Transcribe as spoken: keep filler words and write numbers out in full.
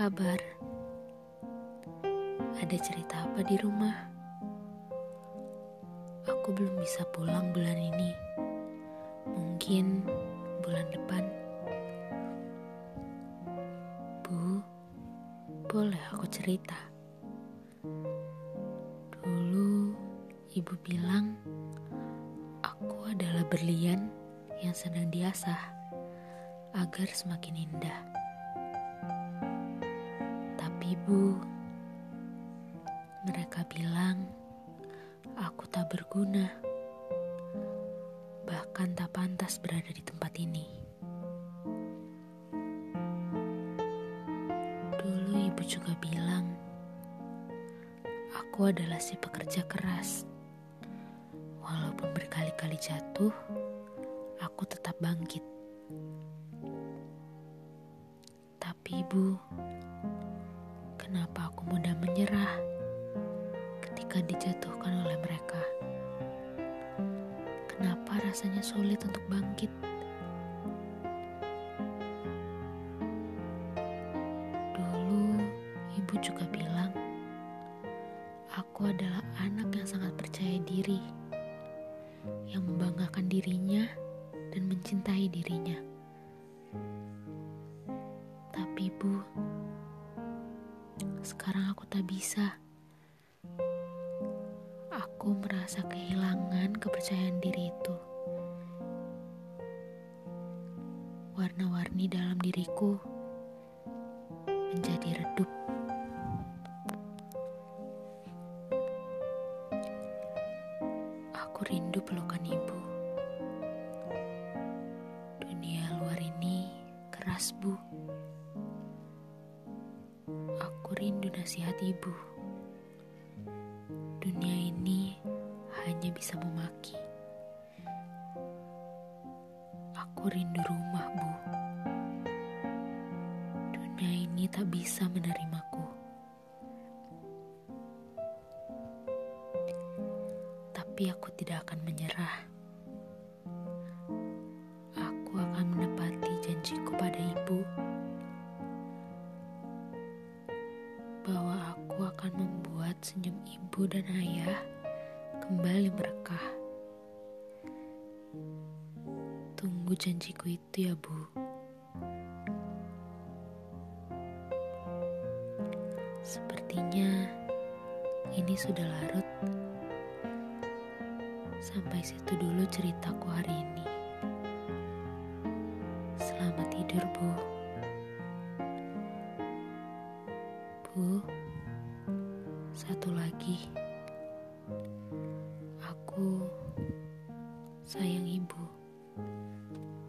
kabar? Ada cerita apa di rumah? Aku belum bisa pulang bulan ini. Mungkin bulan depan. Bu, boleh aku cerita? Dulu ibu bilang aku adalah berlian yang sedang diasah agar semakin indah. Tapi Bu, mereka bilang aku tak berguna, bahkan tak pantas berada di tempat ini. Dulu ibu juga bilang aku adalah si pekerja keras. Walaupun berkali-kali jatuh, aku tetap bangkit. Tapi Ibu, kenapa aku mudah menyerah ketika dijatuhkan oleh mereka? Kenapa rasanya sulit untuk bangkit? Dulu Ibu juga bilang aku adalah anak yang sangat percaya diri, yang membanggakan dirinya dan mencintai dirinya. Tapi Bu, sekarang aku tak bisa. Aku merasa kehilangan kepercayaan diri itu. Warna-warni dalam diriku menjadi redup. Aku rindu pelukan ibu. Dunia luar ini keras, Bu. Aku rindu nasihat ibu. Dunia ini hanya bisa memaki. Aku rindu rumah, Bu. Dunia ini tak bisa menerimaku. Tapi aku tidak akan menyerah. Aku akan menepati janjiku pada ibu bahwa aku akan membuat senyum ibu dan ayah kembali merekah. Tunggu janjiku itu ya, Bu. Sepertinya ini sudah larut. Sampai situ dulu ceritaku hari ini. Selamat tidur, Bu. Bu, satu lagi. Aku sayang ibu.